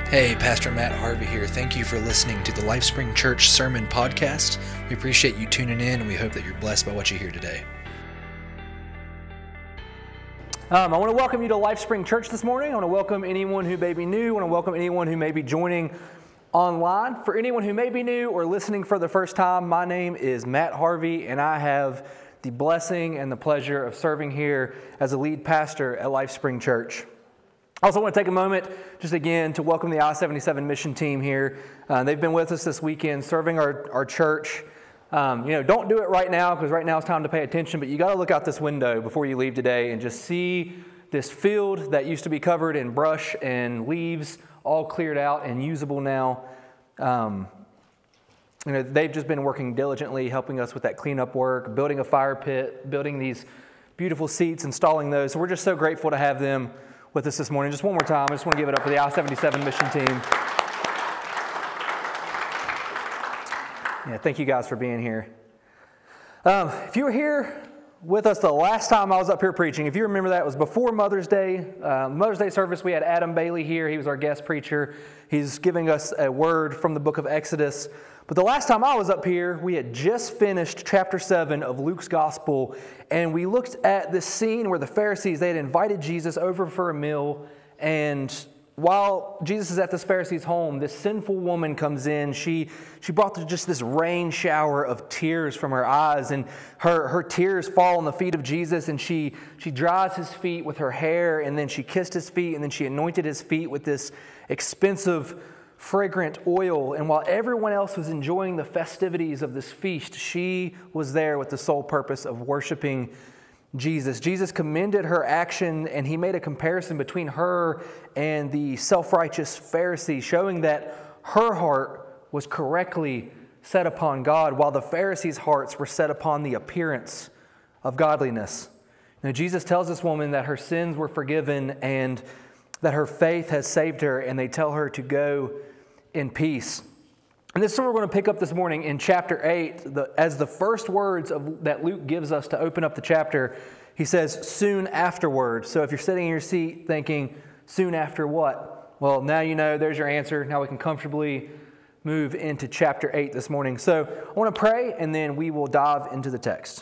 Hey, Pastor Matt Harvey here. Thank you for listening to the LifeSpring Church Sermon Podcast. We appreciate you tuning in, and we hope that you're blessed by what you hear today. I want to welcome you to LifeSpring Church this morning. I want to welcome anyone who may be new. I want to welcome anyone who may be joining online. For anyone who may be new or listening for the first time, my name is Matt Harvey, and I have the blessing and the pleasure of serving here as a lead pastor at LifeSpring Church. I also want to take a moment just again to welcome the I-77 mission team here. They've been with us this weekend serving our church. Don't do it right now because right now it's time to pay attention, but you got to look out this window before you leave today and just see this field that used to be covered in brush and leaves all cleared out and usable now. They've just been working diligently, helping us with that cleanup work, building a fire pit, building these beautiful seats, installing those. So we're just so grateful to have them with us this morning. Just one more time, I just want to give it up for the I-77 mission team. Yeah, thank you guys for being here. If you were here with us the last time I was up here preaching, if you remember that, it was before Mother's Day. Mother's Day service, we had Adam Bailey here. He was our guest preacher. He's giving us a word from the book of Exodus. But the last time I was up here, we had just finished chapter 7 of Luke's Gospel, and we looked at this scene where the Pharisees, they had invited Jesus over for a meal, and while Jesus is at this Pharisee's home, this sinful woman comes in. She brought just this rain shower of tears from her eyes, and her tears fall on the feet of Jesus, and she dries his feet with her hair, and then she kissed his feet, and then she anointed his feet with this expensive fragrant oil. And while everyone else was enjoying the festivities of this feast, she was there with the sole purpose of worshiping Jesus. Jesus commended her action, and he made a comparison between her and the self-righteous Pharisee, showing that her heart was correctly set upon God, while the Pharisees' hearts were set upon the appearance of godliness. Now, Jesus tells this woman that her sins were forgiven and that her faith has saved her, and they tell her to go in peace. And this is what we're going to pick up this morning in chapter 8. As the first words that Luke gives us to open up the chapter, he says, soon afterward. So if you're sitting in your seat thinking, soon after what? Well, now you know, there's your answer. Now we can comfortably move into chapter 8 this morning. So I want to pray, and then we will dive into the text.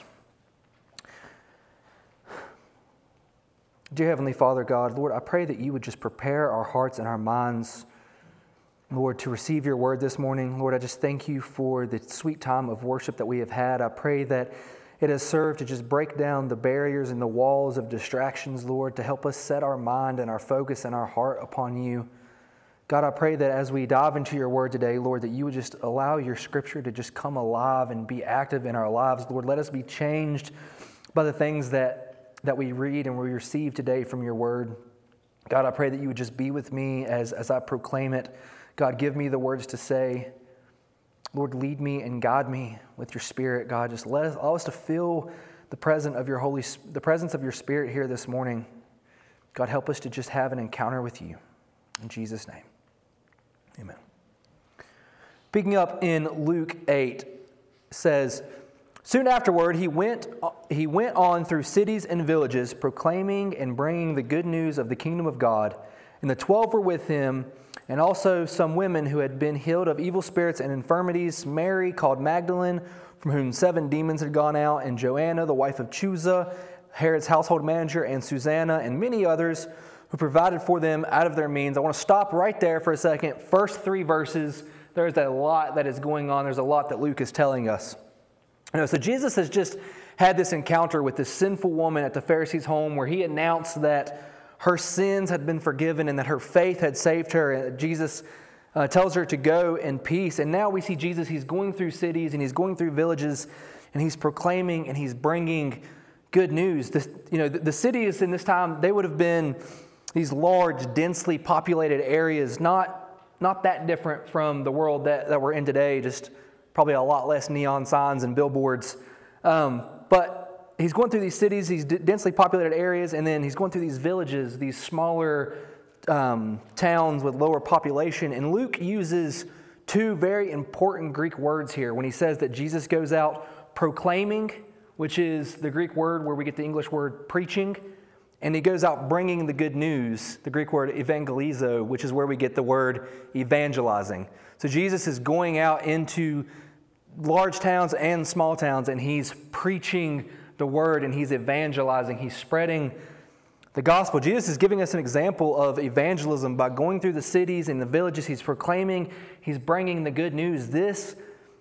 Dear Heavenly Father, God, Lord, I pray that you would just prepare our hearts and our minds, Lord, to receive your word this morning. Lord, I just thank you for the sweet time of worship that we have had. I pray that it has served to just break down the barriers and the walls of distractions, Lord, to help us set our mind and our focus and our heart upon you. God, I pray that as we dive into your word today, Lord, that you would just allow your scripture to just come alive and be active in our lives. Lord, let us be changed by the things that we read and we receive today from your word. God, I pray that you would just be with me as I proclaim it. God, give me the words to say. Lord, lead me and guide me with your Spirit. God, just allow us to feel the presence of your Spirit here this morning. God, help us to just have an encounter with you. In Jesus' name, amen. Picking up in Luke 8, says, soon afterward, he went on through cities and villages, proclaiming and bringing the good news of the kingdom of God. And the 12 were with him, and also some women who had been healed of evil spirits and infirmities, Mary called Magdalene, from whom 7 demons had gone out, and Joanna, the wife of Chuza, Herod's household manager, and Susanna, and many others who provided for them out of their means. I want to stop right there for a second. First 3 verses, there's a lot that is going on. There's a lot that Luke is telling us. So Jesus has just had this encounter with this sinful woman at the Pharisee's home where he announced that her sins had been forgiven and that her faith had saved her. Jesus tells her to go in peace. And now we see Jesus, he's going through cities and he's going through villages and he's proclaiming and he's bringing good news. The cities in this time, they would have been these large, densely populated areas, not that different from the world that we're in today, just probably a lot less neon signs and billboards. But he's going through these cities, these densely populated areas, and then he's going through these villages, these smaller towns with lower population. And Luke uses 2 very important Greek words here when he says that Jesus goes out proclaiming, which is the Greek word where we get the English word preaching, and he goes out bringing the good news, the Greek word evangelizo, which is where we get the word evangelizing. So Jesus is going out into large towns and small towns, and he's preaching the word, and he's evangelizing. He's spreading the gospel. Jesus is giving us an example of evangelism by going through the cities and the villages. He's proclaiming, he's bringing the good news. This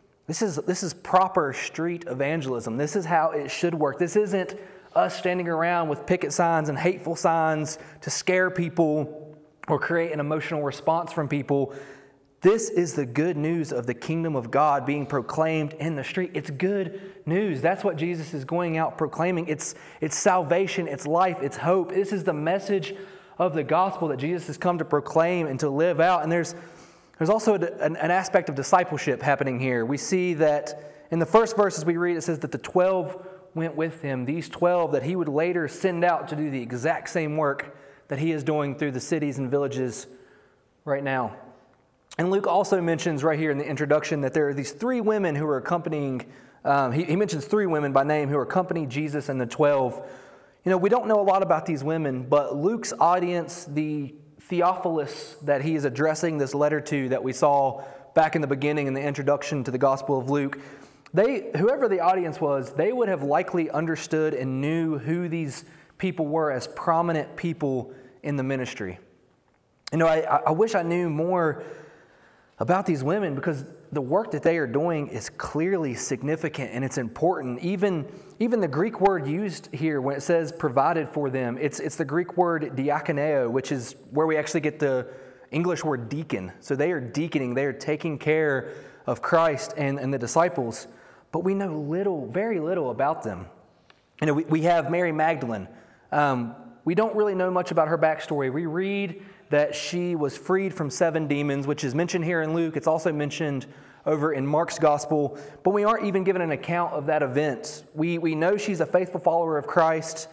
is proper street evangelism. This is how it should work. This isn't us standing around with picket signs and hateful signs to scare people or create an emotional response from people. This is the good news of the kingdom of God being proclaimed in the street. It's good news. That's what Jesus is going out proclaiming. It's salvation, it's life, it's hope. This is the message of the gospel that Jesus has come to proclaim and to live out. And there's also an aspect of discipleship happening here. We see that in the first verses we read, it says that the 12 went with him. These 12 that he would later send out to do the exact same work that he is doing through the cities and villages right now. And Luke also mentions right here in the introduction that there are these 3 women who are accompanying, he mentions 3 women by name who accompany Jesus and the 12. You know, we don't know a lot about these women, but Luke's audience, the Theophilus that he is addressing this letter to that we saw back in the beginning in the introduction to the Gospel of Luke, whoever the audience was, they would have likely understood and knew who these people were as prominent people in the ministry. You know, I wish I knew more about these women because the work that they are doing is clearly significant and it's important. Even the Greek word used here when it says provided for them, it's the Greek word diakoneo, which is where we actually get the English word deacon. So they are deaconing, they are taking care of Christ and the disciples. But we know very little about them. You know, we have Mary Magdalene. We don't really know much about her backstory. We read that she was freed from 7 demons, which is mentioned here in Luke. It's also mentioned over in Mark's gospel, but we aren't even given an account of that event. We know she's a faithful follower of Christ,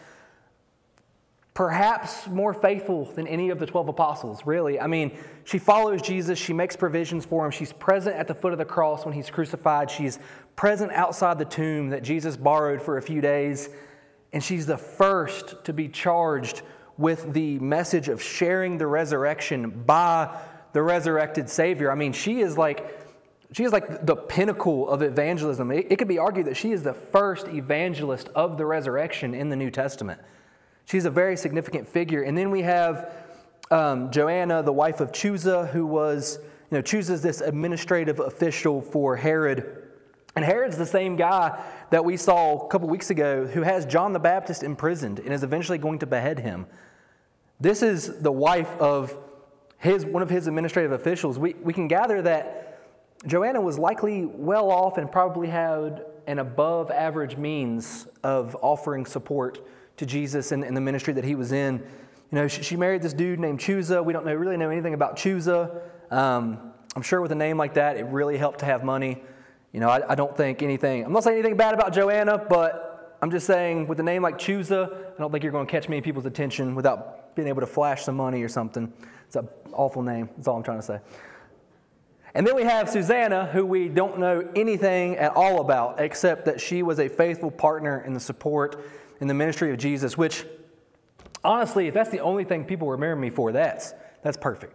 perhaps more faithful than any of the 12 apostles, really. I mean, she follows Jesus. She makes provisions for him. She's present at the foot of the cross when he's crucified. She's present outside the tomb that Jesus borrowed for a few days. And she's the first to be charged with the message of sharing the resurrection by the resurrected Savior. I mean, she is like the pinnacle of evangelism. It could be argued that she is the first evangelist of the resurrection in the New Testament. She's a very significant figure. And then we have Joanna, the wife of Chuza, who was, Chuza's this administrative official for Herod. And Herod's the same guy that we saw a couple weeks ago who has John the Baptist imprisoned and is eventually going to behead him. This is the wife of one of his administrative officials. We can gather that Joanna was likely well off and probably had an above average means of offering support to Jesus and the ministry that he was in. She married this dude named Chuza. We don't really know anything about Chuza. I'm sure with a name like that, it really helped to have money. I don't think anything. I'm not saying anything bad about Joanna, but I'm just saying with a name like Chuza, I don't think you're going to catch many people's attention without being able to flash some money or something. It's an awful name. That's all I'm trying to say. And then we have Susanna, who we don't know anything at all about, except that she was a faithful partner in the support in the ministry of Jesus, which, honestly, if that's the only thing people remember me for, that's perfect.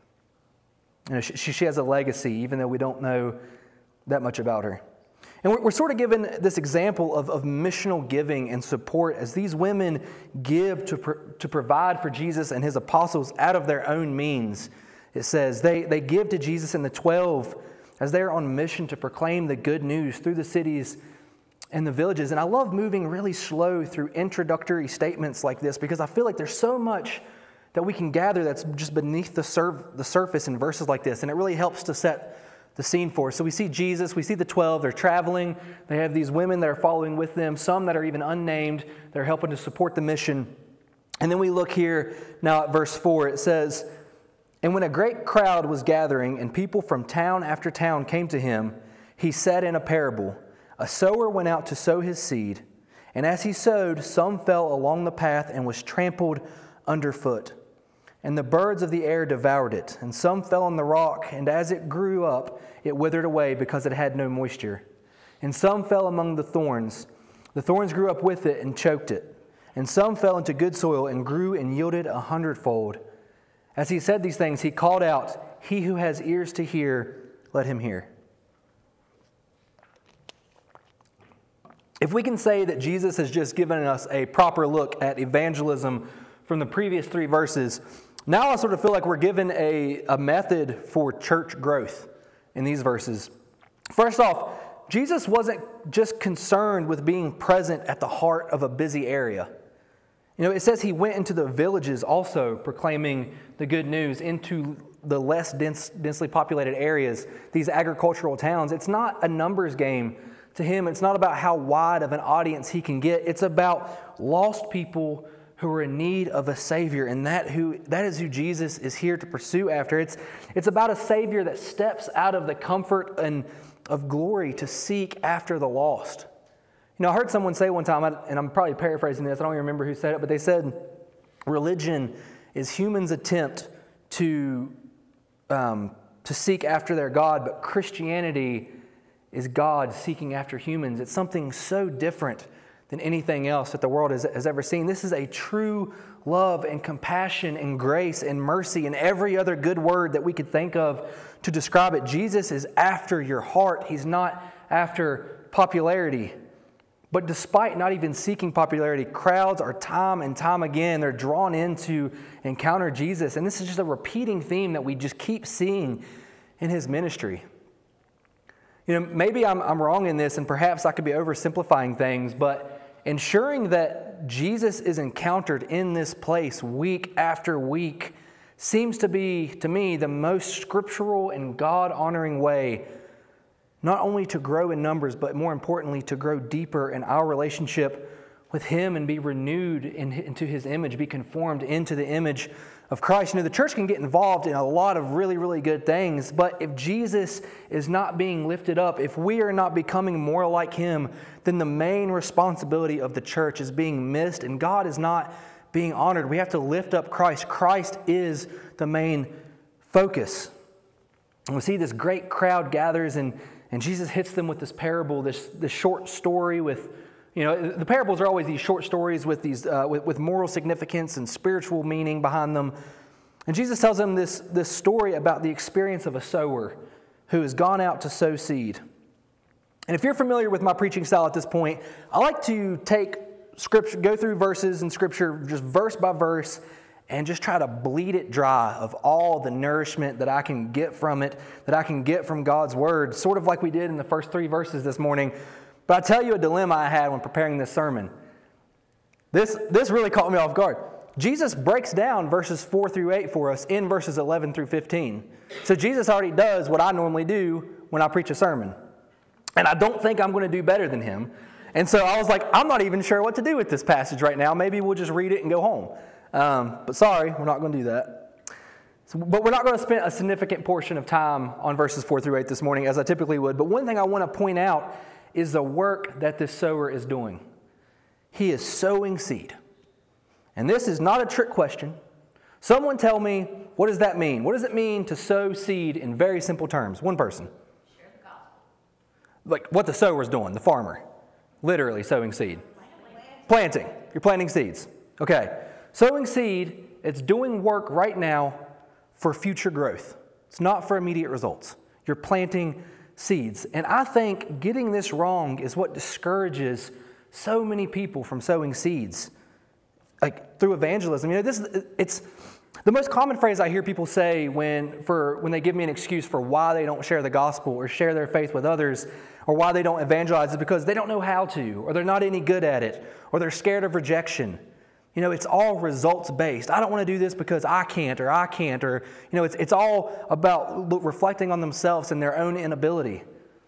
She has a legacy, even though we don't know that much about her. And we're sort of given this example of missional giving and support as these women give to provide for Jesus and his apostles out of their own means. It says they give to Jesus and the 12 as they're on mission to proclaim the good news through the cities and the villages. And I love moving really slow through introductory statements like this because I feel like there's so much that we can gather that's just beneath the surface in verses like this. And it really helps to set the scene for us. So we see Jesus, we see the 12, they're traveling. They have these women that are following with them, some that are even unnamed. They're helping to support the mission. And then we look here now at verse 4. It says, "And when a great crowd was gathering and people from town after town came to him, he said in a parable, a sower went out to sow his seed. And as he sowed, some fell along the path and was trampled underfoot. And the birds of the air devoured it. And some fell on the rock, and as it grew up, it withered away because it had no moisture. And some fell among the thorns. The thorns grew up with it and choked it. and some fell into good soil and grew and yielded 100-fold. As he said these things, he called out, "He who has ears to hear, let him hear." If we can say that Jesus has just given us a proper look at evangelism from the previous 3 verses, now I sort of feel like we're given a method for church growth in these verses. First off, Jesus wasn't just concerned with being present at the heart of a busy area. It says he went into the villages also proclaiming the good news, into the less densely populated areas, these agricultural towns. It's not a numbers game to him. It's not about how wide of an audience he can get. It's about lost people who are in need of a Savior, and that is who Jesus is here to pursue after. It's about a Savior that steps out of the comfort and of glory to seek after the lost. I heard someone say one time, and I'm probably paraphrasing this, I don't even remember who said it, but they said, religion is humans' attempt to seek after their God, but Christianity is God seeking after humans. It's something so different than anything else that the world has ever seen. This is a true love and compassion and grace and mercy and every other good word that we could think of to describe it. Jesus is after your heart. He's not after popularity. But despite not even seeking popularity, crowds are time and time again, they're drawn in to encounter Jesus. And this is just a repeating theme that we just keep seeing in his ministry. Maybe I'm wrong in this, and perhaps I could be oversimplifying things, but ensuring that Jesus is encountered in this place week after week seems to be, to me, the most scriptural and God-honoring way not only to grow in numbers, but more importantly, to grow deeper in our relationship with him and be renewed into his image, be conformed into the image of Christ. The church can get involved in a lot of really, really good things, but if Jesus is not being lifted up, if we are not becoming more like him, then the main responsibility of the church is being missed, and God is not being honored. We have to lift up Christ. Christ is the main focus. And we see this great crowd gathers, and Jesus hits them with this parable, this short story with, the parables are always these short stories with these with moral significance and spiritual meaning behind them. And Jesus tells them this story about the experience of a sower who has gone out to sow seed. And if you're familiar with my preaching style at this point, I like to take Scripture, go through verses in Scripture just verse by verse, and just try to bleed it dry of all the nourishment that I can get from it, that I can get from God's Word, sort of like we did in the first 3 verses this morning. But I tell you a dilemma I had when preparing this sermon. This really caught me off guard. Jesus breaks down verses 4 through 8 for us in verses 11 through 15. So Jesus already does what I normally do when I preach a sermon. And I don't think I'm going to do better than him. And so I was like, I'm not even sure what to do with this passage right now. Maybe we'll just read it and go home. But sorry, we're not going to do that. But we're not going to spend a significant portion of time on verses 4 through 8 this morning, as I typically would. But one thing I want to point out is the work that this sower is doing. He is sowing seed. And this is not a trick question. Someone tell me, what does that mean? What does it mean to sow seed in very simple terms? One person. Share the gospel. Like what the sower's doing, the farmer. Literally sowing seed. Planting. You're planting seeds. Okay. Sowing seed, it's doing work right now for future growth. It's not for immediate results. You're planting seeds. And I think getting this wrong is what discourages so many people from sowing seeds, like through evangelism. It's the most common phrase I hear people say when they give me an excuse for why they don't share the gospel or share their faith with others, or why they don't evangelize, is because they don't know how to, or they're not any good at it, or they're scared of rejection. It's all results-based. I don't want to do this because I can't, or it's all about reflecting on themselves and their own inability.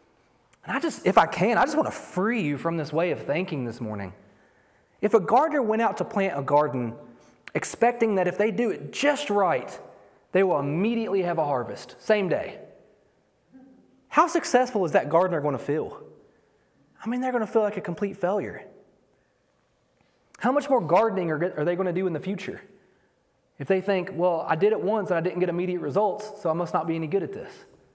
And if I just want to free you from this way of thinking this morning. If a gardener went out to plant a garden expecting that if they do it just right, they will immediately have a harvest, same day, how successful is that gardener going to feel? They're going to feel like a complete failure. How much more gardening are they going to do in the future? If they think, well, I did it once and I didn't get immediate results, so I must not be any good at this.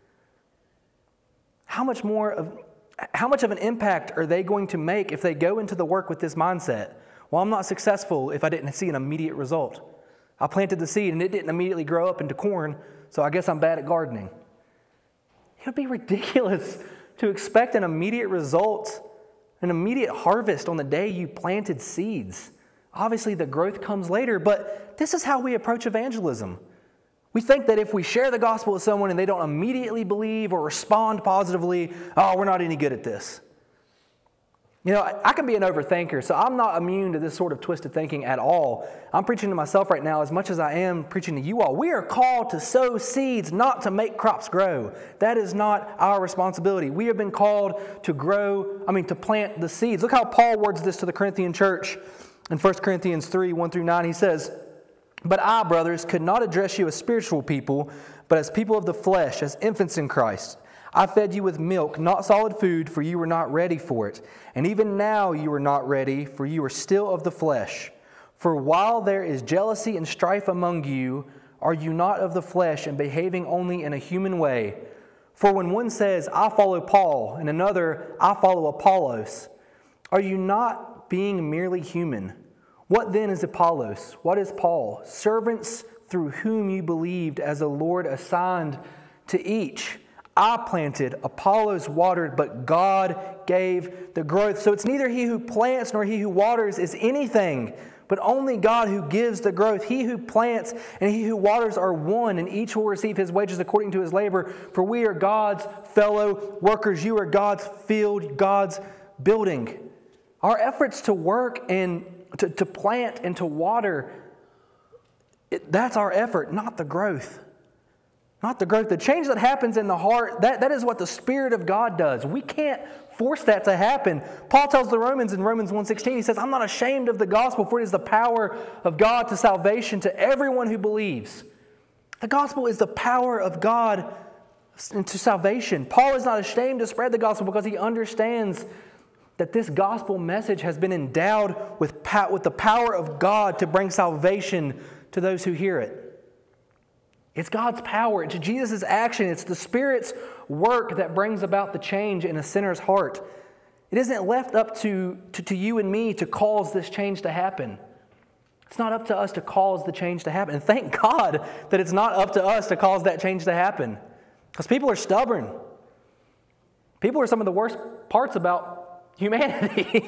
How much of an impact are they going to make if they go into the work with this mindset? Well, I'm not successful if I didn't see an immediate result. I planted the seed and it didn't immediately grow up into corn, so I guess I'm bad at gardening. It would be ridiculous to expect an immediate result, an immediate harvest on the day you planted seeds. Obviously, the growth comes later, but this is how we approach evangelism. We think that if we share the gospel with someone and they don't immediately believe or respond positively, oh, we're not any good at this. You know, I can be an overthinker, so I'm not immune to this sort of twisted thinking at all. I'm preaching to myself right now as much as I am preaching to you all. We are called to sow seeds, not to make crops grow. That is not our responsibility. We have been called to plant the seeds. Look how Paul words this to the Corinthian church in 1 Corinthians 3, 1-9. He says, "But I, brothers, could not address you as spiritual people, but as people of the flesh, as infants in Christ. I fed you with milk, not solid food, for you were not ready for it. And even now you are not ready, for you are still of the flesh. For while there is jealousy and strife among you, are you not of the flesh and behaving only in a human way? For when one says, 'I follow Paul,' and another, 'I follow Apollos,' are you not being merely human? What then is Apollos? What is Paul? Servants through whom you believed, as the Lord assigned to each. I planted, Apollos watered, but God gave the growth." So it's neither he who plants nor he who waters is anything, but only God who gives the growth. He who plants and he who waters are one, and each will receive his wages according to his labor. For we are God's fellow workers. You are God's field, God's building. Our efforts to work and to plant and to water, that's our effort, not the growth. Not the growth. The change that happens in the heart, that is what the Spirit of God does. We can't force that to happen. Paul tells the Romans in Romans 1:16, he says, "I'm not ashamed of the gospel, for it is the power of God to salvation to everyone who believes." The gospel is the power of God to salvation. Paul is not ashamed to spread the gospel because he understands that this gospel message has been endowed with the power of God to bring salvation to those who hear it. It's God's power. It's Jesus' action. It's the Spirit's work that brings about the change in a sinner's heart. It isn't left up to you and me to cause this change to happen. It's not up to us to cause the change to happen. And thank God that it's not up to us to cause that change to happen. Because people are stubborn. People are some of the worst parts about humanity.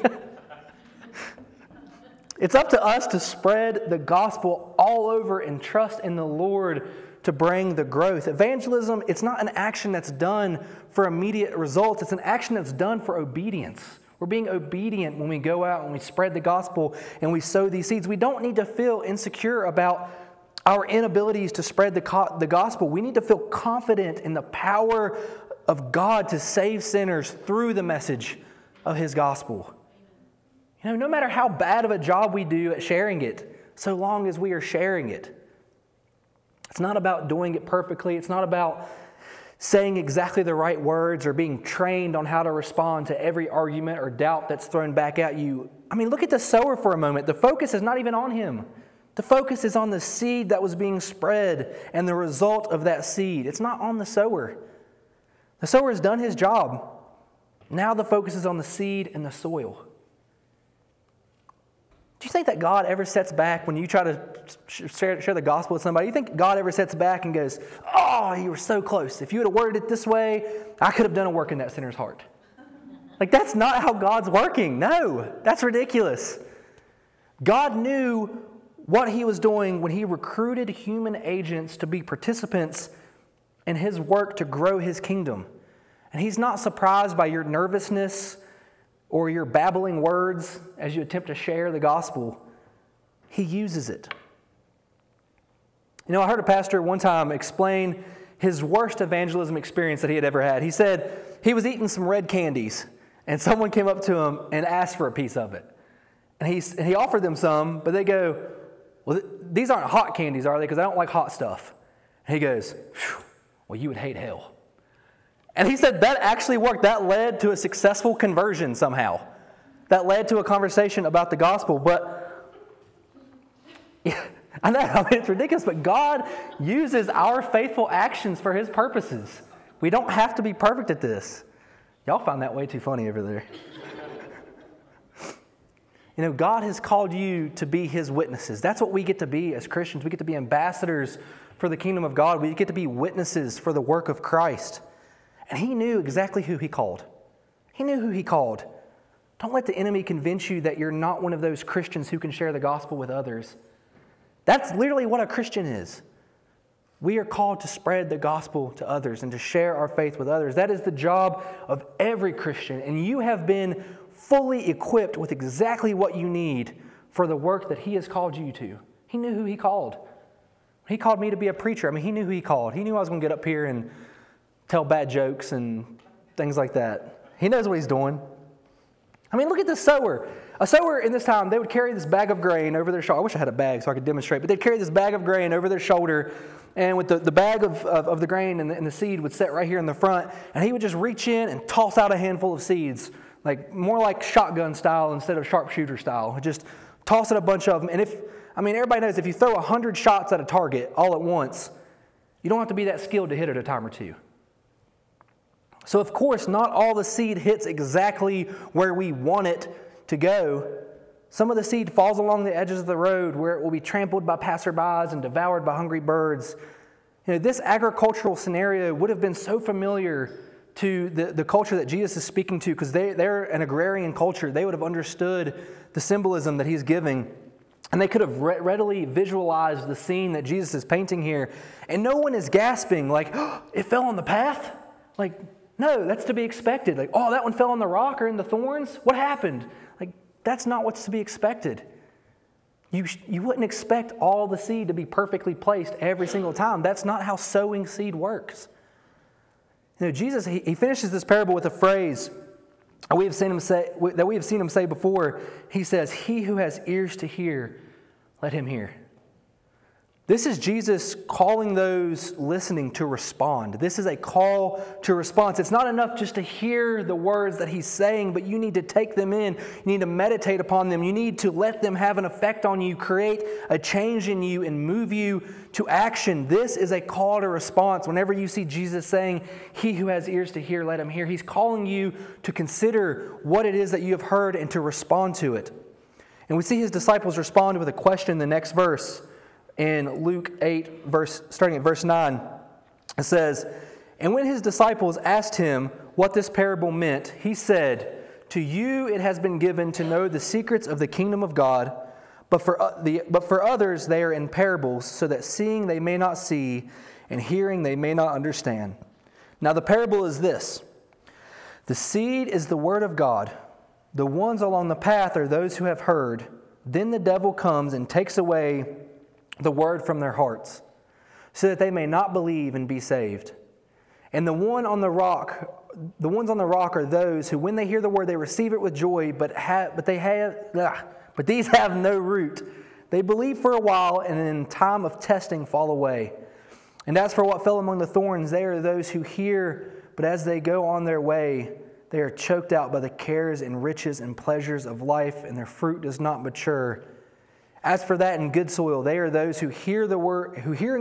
It's up to us to spread the gospel all over and trust in the Lord to bring the growth. Evangelism, it's not an action that's done for immediate results. It's an action that's done for obedience. We're being obedient when we go out and we spread the gospel and we sow these seeds. We don't need to feel insecure about our inabilities to spread the gospel. We need to feel confident in the power of God to save sinners through the message of His gospel. You know, no matter how bad of a job we do at sharing it, so long as we are sharing it. It's not about doing it perfectly. It's not about saying exactly the right words or being trained on how to respond to every argument or doubt that's thrown back at you. I mean, look at the sower for a moment. The focus is not even on him. The focus is on the seed that was being spread and the result of that seed. It's not on the sower. The sower has done his job. Now the focus is on the seed and the soil. Do you think that God ever sits back when you try to share the gospel with somebody? You think God ever sits back and goes, "Oh, you were so close. If you would have worded it this way, I could have done a work in that sinner's heart." Like, that's not how God's working. No, that's ridiculous. God knew what He was doing when He recruited human agents to be participants in His work to grow His kingdom. And He's not surprised by your nervousness or your babbling words as you attempt to share the gospel. He uses it. You know, I heard a pastor one time explain his worst evangelism experience that he had ever had. He said he was eating some red candies, and someone came up to him and asked for a piece of it. And he offered them some, but they go, "Well, these aren't hot candies, are they? Because I don't like hot stuff." And he goes, "Well, you would hate hell." And he said that actually worked. That led to a successful conversion somehow. That led to a conversation about the gospel. But I know, it's ridiculous, but God uses our faithful actions for His purposes. We don't have to be perfect at this. Y'all find that way too funny over there. God has called you to be His witnesses. That's what we get to be as Christians. We get to be ambassadors for the kingdom of God. We get to be witnesses for the work of Christ. And He knew exactly who He called. He knew who He called. Don't let the enemy convince you that you're not one of those Christians who can share the gospel with others. That's literally what a Christian is. We are called to spread the gospel to others and to share our faith with others. That is the job of every Christian. And you have been fully equipped with exactly what you need for the work that He has called you to. He knew who He called. He called me to be a preacher. He knew who He called. He knew I was going to get up here and tell bad jokes and things like that. He knows what He's doing. Look at this sower. A sower in this time, they would carry this bag of grain over their shoulder. I wish I had a bag so I could demonstrate, but they'd carry this bag of grain over their shoulder, and with the bag of the grain and the seed would sit right here in the front, and he would just reach in and toss out a handful of seeds, more like shotgun style instead of sharpshooter style. Just toss it a bunch of them. And everybody knows if you throw 100 shots at a target all at once, you don't have to be that skilled to hit it a time or two. So of course, not all the seed hits exactly where we want it to go. Some of the seed falls along the edges of the road where it will be trampled by passerbys and devoured by hungry birds. This agricultural scenario would have been so familiar to the culture that Jesus is speaking to, because they're an agrarian culture. They would have understood the symbolism that He's giving. And they could have readily visualized the scene that Jesus is painting here. And no one is gasping oh, it fell on the path? No, that's to be expected. Oh, that one fell on the rock or in the thorns? What happened? That's not what's to be expected. You wouldn't expect all the seed to be perfectly placed every single time. That's not how sowing seed works. Jesus, he finishes this parable with a phrase that we have seen him say before. He says, "He who has ears to hear, let him hear." This is Jesus calling those listening to respond. This is a call to response. It's not enough just to hear the words that He's saying, but you need to take them in. You need to meditate upon them. You need to let them have an effect on you, create a change in you, and move you to action. This is a call to response. Whenever you see Jesus saying, "He who has ears to hear, let him hear," He's calling you to consider what it is that you have heard and to respond to it. And we see His disciples respond with a question in the next verse. In Luke 8, starting at verse 9, it says, "And when His disciples asked Him what this parable meant, He said, 'To you it has been given to know the secrets of the kingdom of God, but for others they are in parables, so that seeing they may not see, and hearing they may not understand.' Now the parable is this: the seed is the word of God. The ones along the path are those who have heard. Then the devil comes and takes away the word from their hearts, so that they may not believe and be saved. And the ones on the rock are those who, when they hear the word, they receive it with joy, but these have no root. They believe for a while, and in time of testing fall away. And as for what fell among the thorns, they are those who hear, but as they go on their way, they are choked out by the cares and riches and pleasures of life, and their fruit does not mature. As for that in good soil, they are those who hearing the word,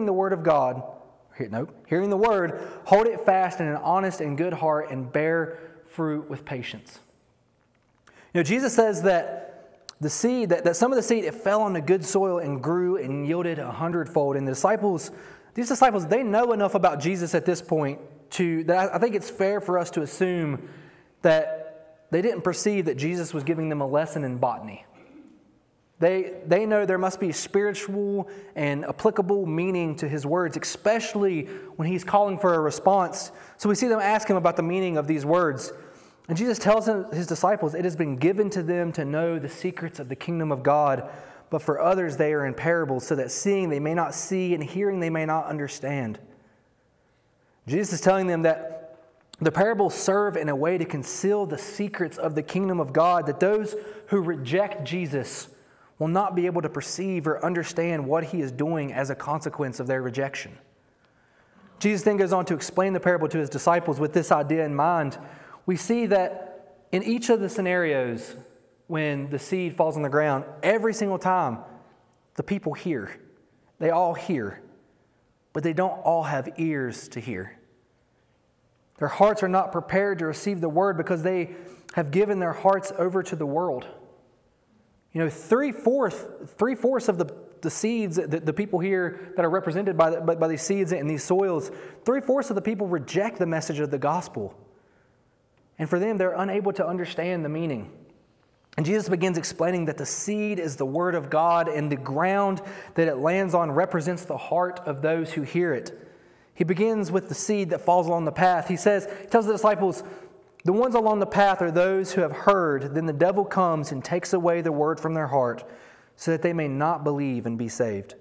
hold it fast in an honest and good heart and bear fruit with patience." Jesus says that the seed, that some of the seed, it fell on the good soil and grew and yielded 100-fold. And these disciples, they know enough about Jesus at this point that I think it's fair for us to assume that they didn't perceive that Jesus was giving them a lesson in botany. They know there must be spiritual and applicable meaning to His words, especially when He's calling for a response. So we see them ask Him about the meaning of these words. And Jesus tells His disciples, it has been given to them to know the secrets of the kingdom of God, but for others they are in parables, so that seeing they may not see and hearing they may not understand. Jesus is telling them that the parables serve in a way to conceal the secrets of the kingdom of God, that those who reject Jesus will not be able to perceive or understand what He is doing as a consequence of their rejection. Jesus then goes on to explain the parable to His disciples with this idea in mind. We see that in each of the scenarios, when the seed falls on the ground, every single time the people hear. They all hear, but they don't all have ears to hear. Their hearts are not prepared to receive the word because they have given their hearts over to the world. Three-fourths of the seeds, the people here that are represented by these seeds and these soils, three-fourths of the people reject the message of the gospel. And for them, they're unable to understand the meaning. And Jesus begins explaining that the seed is the word of God, and the ground that it lands on represents the heart of those who hear it. He begins with the seed that falls along the path. He tells the disciples, the ones along the path are those who have heard. Then the devil comes and takes away the word from their heart, so that they may not believe and be saved.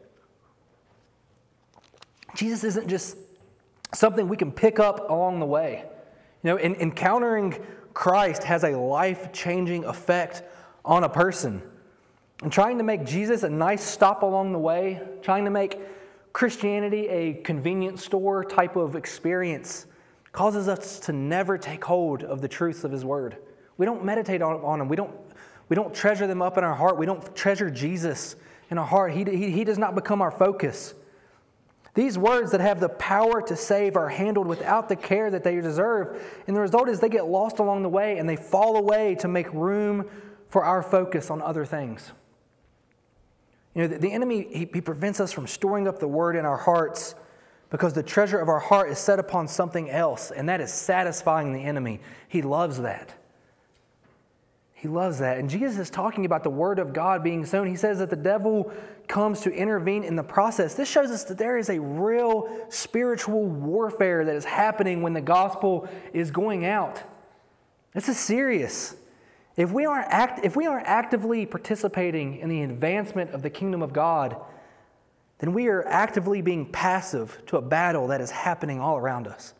Jesus isn't just something we can pick up along the way. Encountering Christ has a life-changing effect on a person. And trying to make Jesus a nice stop along the way, trying to make Christianity a convenience store type of experience, causes us to never take hold of the truths of His Word. We don't meditate on them. We don't treasure them up in our heart. We don't treasure Jesus in our heart. He does not become our focus. These words that have the power to save are handled without the care that they deserve. And the result is they get lost along the way and they fall away to make room for our focus on other things. The enemy, he prevents us from storing up the word in our hearts because the treasure of our heart is set upon something else, and that is satisfying the enemy. He loves that. He loves that. And Jesus is talking about the word of God being sown. He says that the devil comes to intervene in the process. This shows us that there is a real spiritual warfare that is happening when the gospel is going out. This is serious. If we aren't actively participating in the advancement of the kingdom of God, then we are actively being passive to a battle that is happening all around us.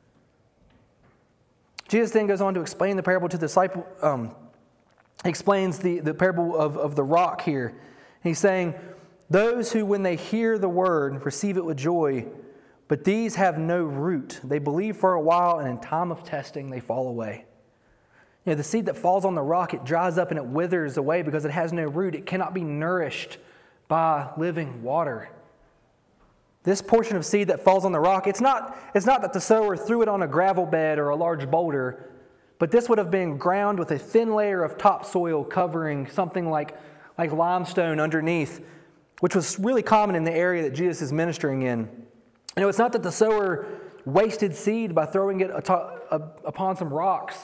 Jesus then goes on to explain the parable to the disciple. He explains the parable of the rock here. And he's saying, those who, when they hear the word, receive it with joy, but these have no root. They believe for a while, and in time of testing, they fall away. The seed that falls on the rock, it dries up and it withers away because it has no root. It cannot be nourished by living water. This portion of seed that falls on the rock, it's not that the sower threw it on a gravel bed or a large boulder, but this would have been ground with a thin layer of topsoil covering something like limestone underneath, which was really common in the area that Jesus is ministering in. It's not that the sower wasted seed by throwing it upon some rocks,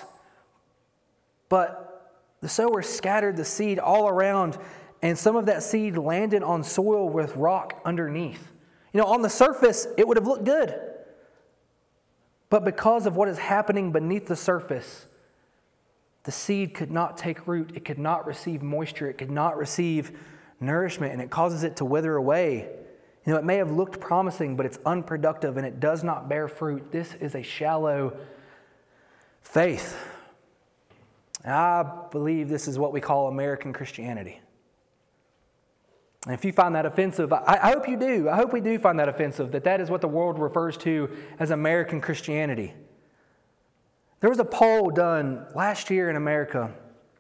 but the sower scattered the seed all around, and some of that seed landed on soil with rock underneath. On the surface, it would have looked good. But because of what is happening beneath the surface, the seed could not take root. It could not receive moisture. It could not receive nourishment, and it causes it to wither away. It may have looked promising, but it's unproductive, and it does not bear fruit. This is a shallow faith. And I believe this is what we call American Christianity. And if you find that offensive, I hope you do. I hope we do find that offensive, that is what the world refers to as American Christianity. There was a poll done last year in America.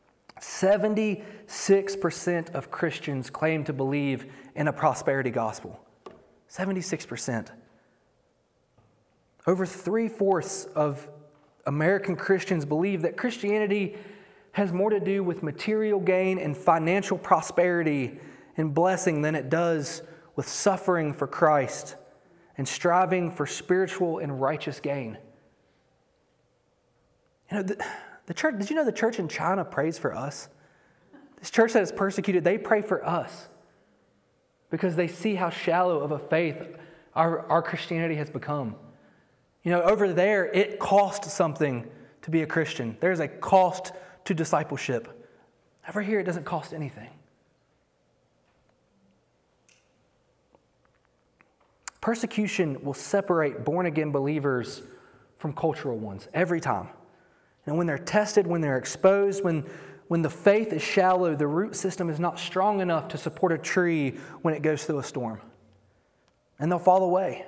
76% of Christians claim to believe in a prosperity gospel. 76%. Over 3/4 of American Christians believe that Christianity has more to do with material gain and financial prosperity and blessing than it does with suffering for Christ and striving for spiritual and righteous gain. The church, did you know the church in China prays for us? This church that is persecuted, they pray for us because they see how shallow of a faith our Christianity has become. Over there, it costs something to be a Christian. There's a cost to discipleship. Over here, it doesn't cost anything. Persecution will separate born-again believers from cultural ones every time. And when they're tested, when they're exposed, when the faith is shallow, the root system is not strong enough to support a tree when it goes through a storm. And they'll fall away.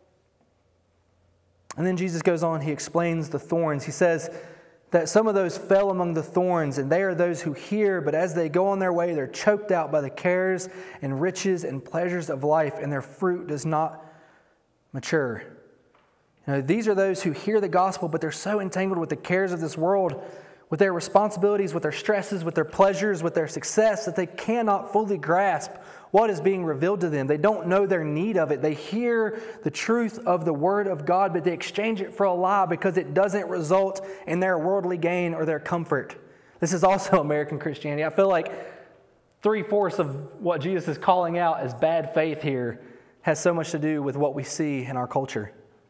And then Jesus goes on, he explains the thorns. He says that some of those fell among the thorns, and they are those who hear, but as they go on their way, they're choked out by the cares and riches and pleasures of life, and their fruit does not mature. These are those who hear the gospel, but they're so entangled with the cares of this world, with their responsibilities, with their stresses, with their pleasures, with their success, that they cannot fully grasp what is being revealed to them. They don't know their need of it. They hear the truth of the Word of God, but they exchange it for a lie because it doesn't result in their worldly gain or their comfort. This is also American Christianity. I feel like 3/4 of what Jesus is calling out as bad faith here has so much to do with what we see in our culture.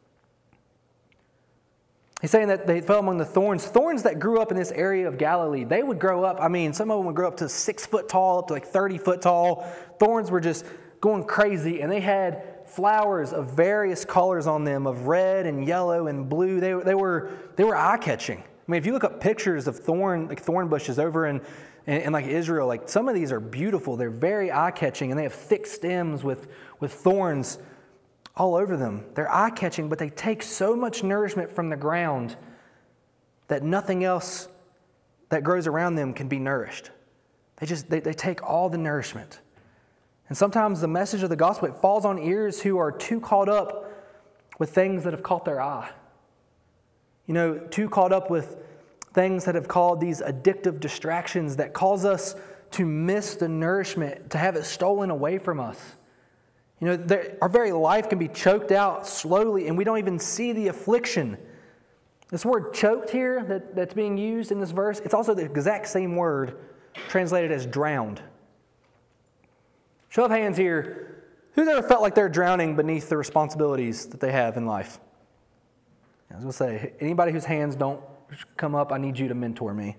He's saying that they fell among the thorns. Thorns that grew up in this area of Galilee, they would grow up, some of them would grow up to 6 foot tall, up to like 30 foot tall. Thorns were just going crazy, and they had flowers of various colors on them, of red and yellow and blue. They were eye-catching. I mean, if you look up pictures of thorn bushes over in like Israel, like some of these are beautiful. They're very eye-catching, and they have thick stems with thorns all over them. They're eye-catching, but they take so much nourishment from the ground that nothing else that grows around them can be nourished. They take all the nourishment. And sometimes the message of the gospel, it falls on ears who are too caught up with things that have caught their eye. Too caught up with things that have called these addictive distractions that cause us to miss the nourishment, to have it stolen away from us. Our very life can be choked out slowly, and we don't even see the affliction. This word choked here that's being used in this verse, it's also the exact same word translated as drowned. Show of hands here. Who's ever felt like they're drowning beneath the responsibilities that they have in life? I was going to say, anybody whose hands don't come up, I need you to mentor me.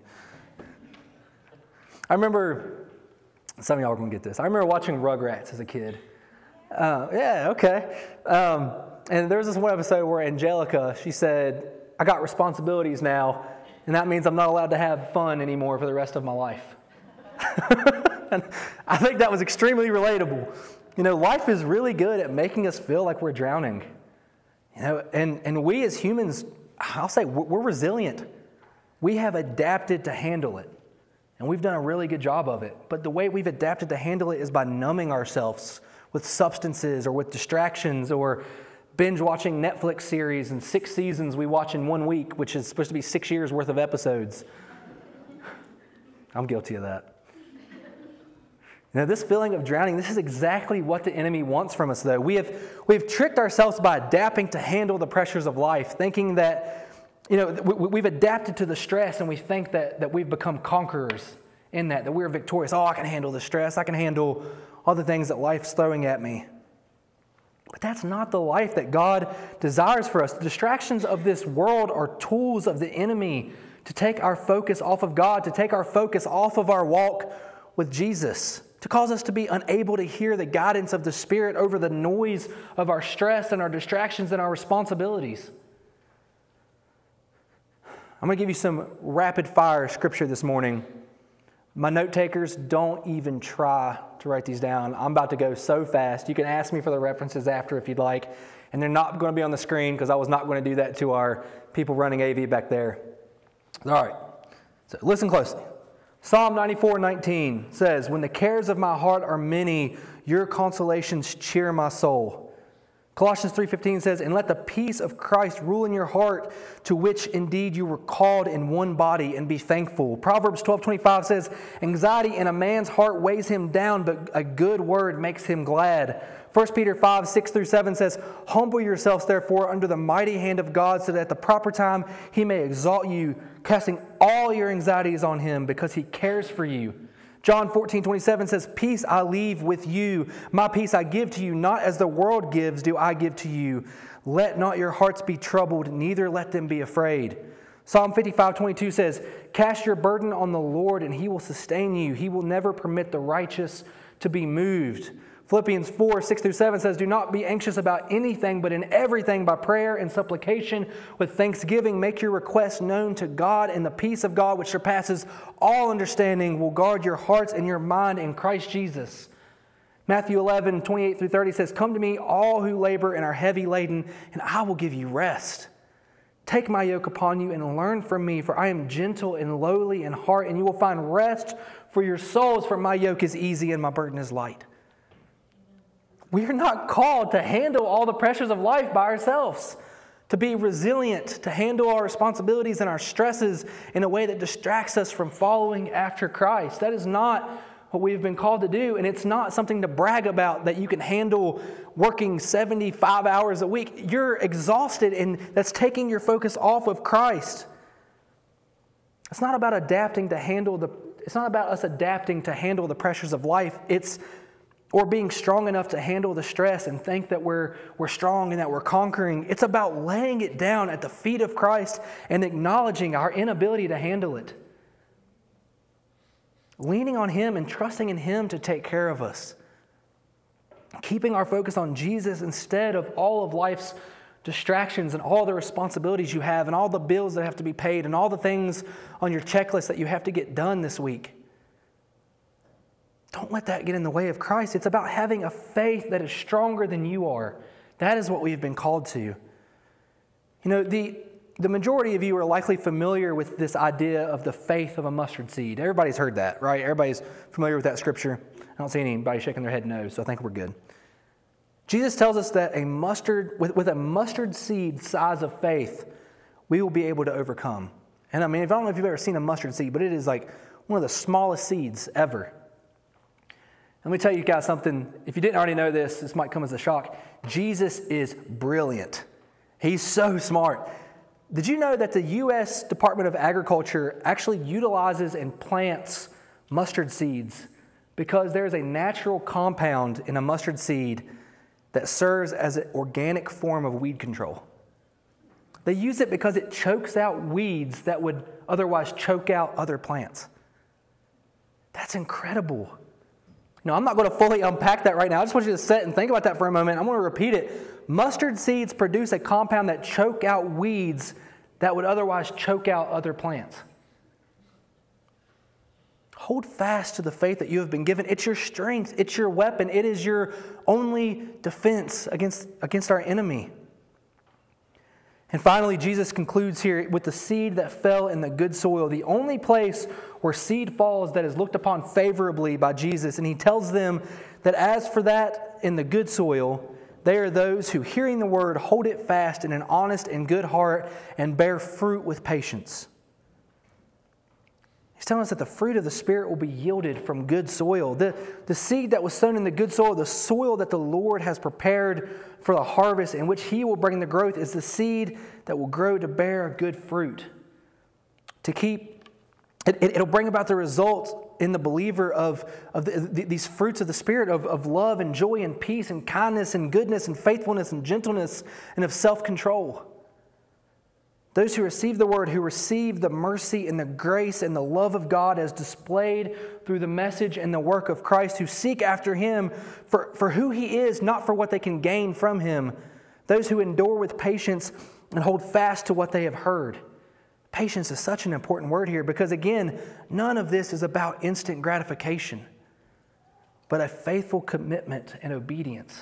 I remember, some of y'all are going to get this. I remember watching Rugrats as a kid. Yeah, okay. And there was this one episode where Angelica, she said, I got responsibilities now, and that means I'm not allowed to have fun anymore for the rest of my life. And I think that was extremely relatable. Life is really good at making us feel like we're drowning. And we as humans, I'll say we're resilient. We have adapted to handle it. And we've done a really good job of it. But the way we've adapted to handle it is by numbing ourselves with substances or with distractions or binge watching Netflix series and 6 seasons we watch in 1 week, which is supposed to be 6 years worth of episodes. I'm guilty of that. This feeling of drowning, this is exactly what the enemy wants from us, though. We've tricked ourselves by adapting to handle the pressures of life, thinking that, we've adapted to the stress, and we think that we've become conquerors in that we're victorious. Oh, I can handle the stress. I can handle all the things that life's throwing at me. But that's not the life that God desires for us. The distractions of this world are tools of the enemy to take our focus off of God, to take our focus off of our walk with Jesus, to cause us to be unable to hear the guidance of the Spirit over the noise of our stress and our distractions and our responsibilities. I'm going to give you some rapid fire scripture this morning. My note takers, don't even try to write these down. I'm about to go so fast. You can ask me for the references after if you'd like. And they're not going to be on the screen because I was not going to do that to our people running AV back there. All right. So listen closely. Psalm 94:19 says, when the cares of my heart are many, your consolations cheer my soul. Colossians 3:15 says, and let the peace of Christ rule in your heart, to which indeed you were called in one body, and be thankful. Proverbs 12:25 says, anxiety in a man's heart weighs him down, but a good word makes him glad. 1 Peter 5:6-7 says, humble yourselves therefore under the mighty hand of God, so that at the proper time he may exalt you, casting all your anxieties on him, because he cares for you. John 14:27 says, peace I leave with you, my peace I give to you, not as the world gives do I give to you. Let not your hearts be troubled, neither let them be afraid. Psalm 55:22 says, cast your burden on the Lord, and he will sustain you. He will never permit the righteous to be moved. Philippians 4:6-7 says, do not be anxious about anything, but in everything by prayer and supplication with thanksgiving make your requests known to God, and the peace of God which surpasses all understanding will guard your hearts and your mind in Christ Jesus. Matthew 11:28-30 says, come to me all who labor and are heavy laden, and I will give you rest. Take my yoke upon you and learn from me, for I am gentle and lowly in heart, and you will find rest for your souls, for my yoke is easy and my burden is light. We are not called to handle all the pressures of life by ourselves. to be resilient, to handle our responsibilities and our stresses in a way that distracts us from following after Christ. That is not what we've been called to do, and it's not something to brag about that you can handle working 75 hours a week. You're exhausted, and that's taking your focus off of Christ. It's not about it's not about us adapting to handle the pressures of life. Or being strong enough to handle the stress and think that we're strong and that we're conquering. It's about laying it down at the feet of Christ and acknowledging our inability to handle it. Leaning on Him and trusting in Him to take care of us. Keeping our focus on Jesus instead of all of life's distractions and all the responsibilities you have and all the bills that have to be paid and all the things on your checklist that you have to get done this week. Don't let that get in the way of Christ. It's about having a faith that is stronger than you are. That is what we've been called to. You know, the majority of you are likely familiar with this idea of the faith of a mustard seed. Everybody's heard that, right? Everybody's familiar with that scripture. I don't see anybody shaking their head no, so I think we're good. Jesus tells us that with a mustard seed size of faith, we will be able to overcome. And I mean, I don't know if you've ever seen a mustard seed, but it is like one of the smallest seeds ever. Let me tell you guys something. If you didn't already know this might come as a shock. Jesus is brilliant. He's so smart. Did you know that the U.S. Department of Agriculture actually utilizes and plants mustard seeds because there's a natural compound in a mustard seed that serves as an organic form of weed control? They use it because it chokes out weeds that would otherwise choke out other plants. That's incredible. Now, I'm not going to fully unpack that right now. I just want you to sit and think about that for a moment. I'm going to repeat it. Mustard seeds produce a compound that choke out weeds that would otherwise choke out other plants. Hold fast to the faith that you have been given. It's your strength. It's your weapon. It is your only defense against our enemy. And finally, Jesus concludes here with the seed that fell in the good soil, the only place where seed falls that is looked upon favorably by Jesus. And He tells them that as for that in the good soil, they are those who, hearing the word, hold it fast in an honest and good heart and bear fruit with patience. He's telling us that the fruit of the Spirit will be yielded from good soil. The seed that was sown in the good soil, the soil that the Lord has prepared for the harvest in which He will bring the growth, is the seed that will grow to bear good fruit. It'll bring about the result in the believer of these fruits of the Spirit of love and joy and peace and kindness and goodness and faithfulness and gentleness and of self-control. Those who receive the word, who receive the mercy and the grace and the love of God as displayed through the message and the work of Christ, who seek after Him for who He is, not for what they can gain from Him. Those who endure with patience and hold fast to what they have heard. Patience is such an important word here because, again, none of this is about instant gratification, but a faithful commitment and obedience.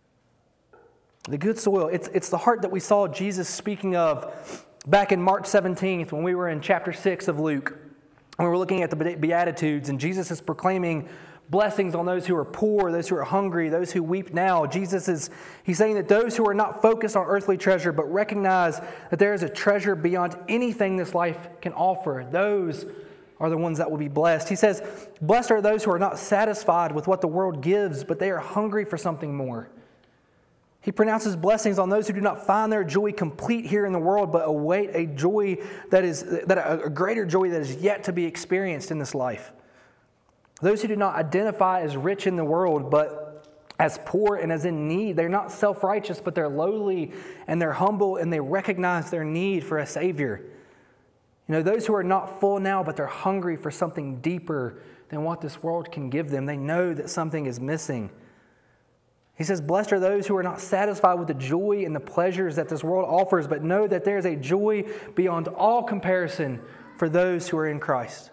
The good soil, it's the heart that we saw Jesus speaking of back in March 17th when we were in chapter 6 of Luke. And we were looking at the Beatitudes, and Jesus is proclaiming blessings on those who are poor, those who are hungry, those who weep now. He's saying that those who are not focused on earthly treasure, but recognize that there is a treasure beyond anything this life can offer, those are the ones that will be blessed. He says, blessed are those who are not satisfied with what the world gives, but they are hungry for something more. He pronounces blessings on those who do not find their joy complete here in the world, but await a joy a greater joy that is yet to be experienced in this life. Those who do not identify as rich in the world, but as poor and as in need. They're not self-righteous, but they're lowly and they're humble and they recognize their need for a Savior. You know, those who are not full now, but they're hungry for something deeper than what this world can give them. They know that something is missing. He says, blessed are those who are not satisfied with the joy and the pleasures that this world offers, but know that there is a joy beyond all comparison for those who are in Christ.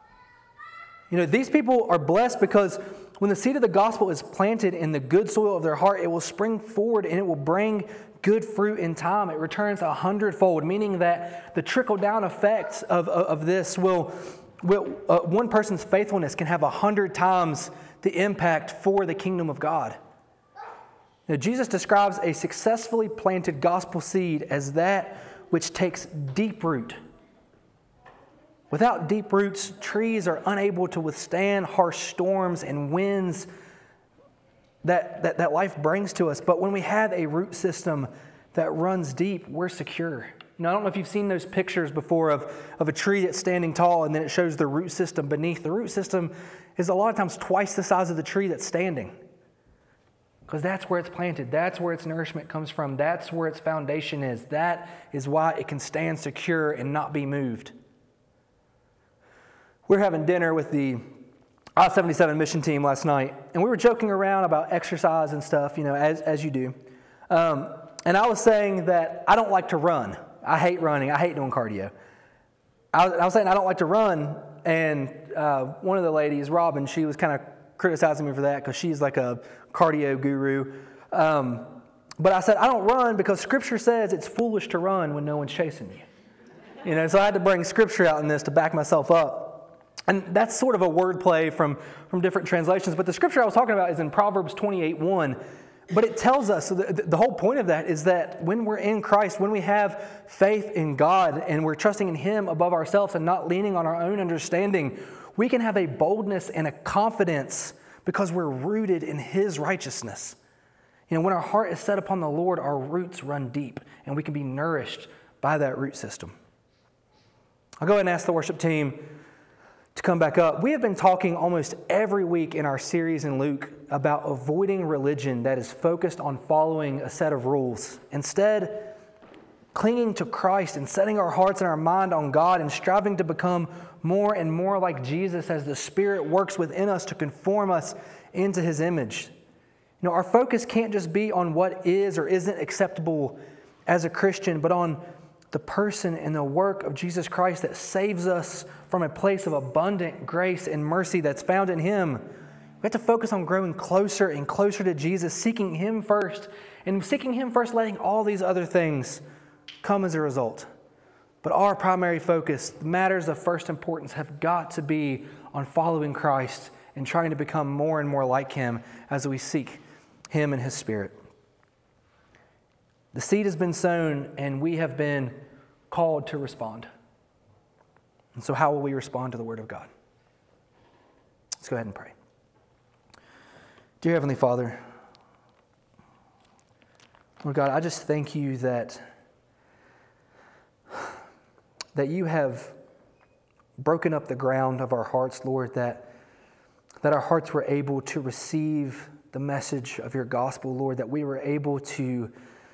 You know, these people are blessed because when the seed of the gospel is planted in the good soil of their heart, it will spring forward and it will bring good fruit in time. It returns 100-fold, meaning that the trickle-down effects of this will one person's faithfulness can have 100 times the impact for the kingdom of God. Now, Jesus describes a successfully planted gospel seed as that which takes deep root. Without deep roots, trees are unable to withstand harsh storms and winds that life brings to us. But when we have a root system that runs deep, we're secure. I don't know if you've seen those pictures before of a tree that's standing tall and then it shows the root system beneath. The root system is a lot of times twice the size of the tree that's standing. Because that's where it's planted. That's where its nourishment comes from. That's where its foundation is. That is why it can stand secure and not be moved. We were having dinner with the I-77 mission team last night, and we were joking around about exercise and stuff, as you do. And I was saying that I don't like to run. I hate running. I hate doing cardio. I was saying I don't like to run, and one of the ladies, Robin, she was kind of criticizing me for that because she's like a cardio guru. But I said, I don't run because Scripture says it's foolish to run when no one's chasing you. So I had to bring Scripture out in this to back myself up. And that's sort of a wordplay from different translations. But the Scripture I was talking about is in Proverbs 28:1. But it tells us, so the whole point of that is that when we're in Christ, when we have faith in God and we're trusting in Him above ourselves and not leaning on our own understanding, we can have a boldness and a confidence because we're rooted in His righteousness. When our heart is set upon the Lord, our roots run deep and we can be nourished by that root system. I'll go ahead and ask the worship team to come back up. We have been talking almost every week in our series in Luke about avoiding religion that is focused on following a set of rules. Instead, clinging to Christ and setting our hearts and our mind on God and striving to become more and more like Jesus as the Spirit works within us to conform us into His image. Our focus can't just be on what is or isn't acceptable as a Christian, but on the person and the work of Jesus Christ that saves us from a place of abundant grace and mercy that's found in Him. We have to focus on growing closer and closer to Jesus, seeking Him first, and seeking Him first, letting all these other things come as a result. But our primary focus, the matters of first importance, have got to be on following Christ and trying to become more and more like Him as we seek Him and His Spirit. The seed has been sown, and we have been called to respond. And so how will we respond to the Word of God? Let's go ahead and pray. Dear Heavenly Father, Lord God, I just thank You that You have broken up the ground of our hearts, Lord, that our hearts were able to receive the message of Your gospel, Lord, that we were able to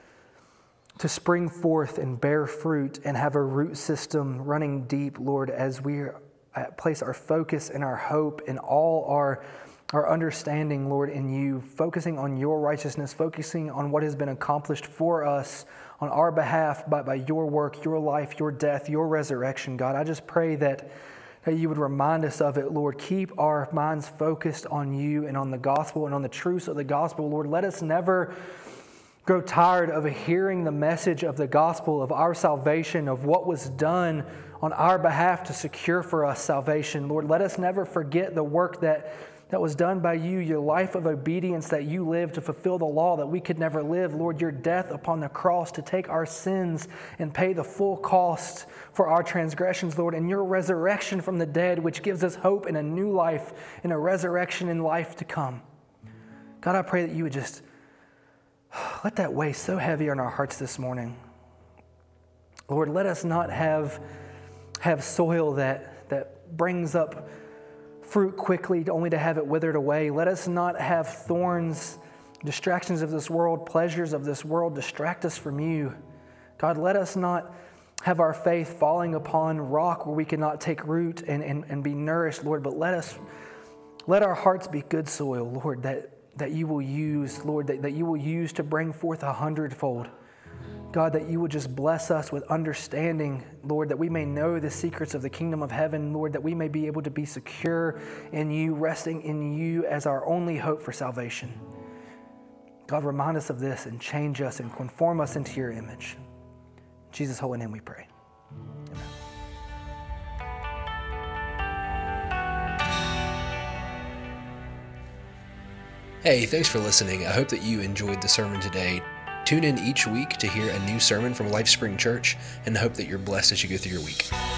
spring forth and bear fruit and have a root system running deep, Lord, as we place our focus and our hope and all our understanding, Lord, in You, focusing on Your righteousness, focusing on what has been accomplished for us on our behalf by Your work, Your life, Your death, Your resurrection, God. I just pray that You would remind us of it, Lord. Keep our minds focused on You and on the gospel and on the truths of the gospel, Lord. Let us never grow tired of hearing the message of the gospel, of our salvation, of what was done on our behalf to secure for us salvation. Lord, let us never forget the work that was done by You, Your life of obedience that You lived to fulfill the law that we could never live. Lord, Your death upon the cross to take our sins and pay the full cost for our transgressions, Lord, and Your resurrection from the dead, which gives us hope in a new life, in a resurrection in life to come. God, I pray that You would just let that weigh so heavy on our hearts this morning. Lord, let us not have soil that brings up fruit quickly only to have it withered away. Let us not have thorns, distractions of this world, pleasures of this world distract us from You. God, let us not have our faith falling upon rock where we cannot take root and be nourished, Lord, but let our hearts be good soil, Lord, that You will use, Lord, that You will use to bring forth 100-fold. God, that You would just bless us with understanding, Lord, that we may know the secrets of the kingdom of heaven, Lord, that we may be able to be secure in You, resting in You as our only hope for salvation. God, remind us of this and change us and conform us into Your image. In Jesus' holy name we pray. Amen. Hey, thanks for listening. I hope that you enjoyed the sermon today. Tune in each week to hear a new sermon from LifeSpring Church, and I hope that you're blessed as you go through your week.